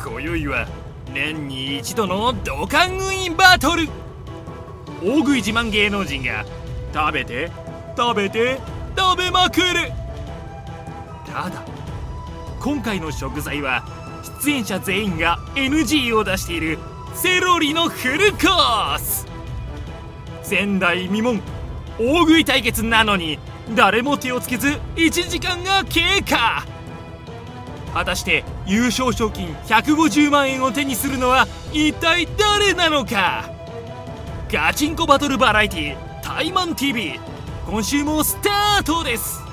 今宵は年に一度のドカン食いバトル。大食い自慢芸能人が食べて食べて食べまくる。ただ今回の食材は出演者全員が NG を出しているセロリのフルコース。前代未聞大食い対決なのに誰も手をつけず1時間が経過。果たして優勝賞金150万円を手にするのは一体誰なのか。ガチンコバトルバラエティタイマン TV、 今週もスタートです。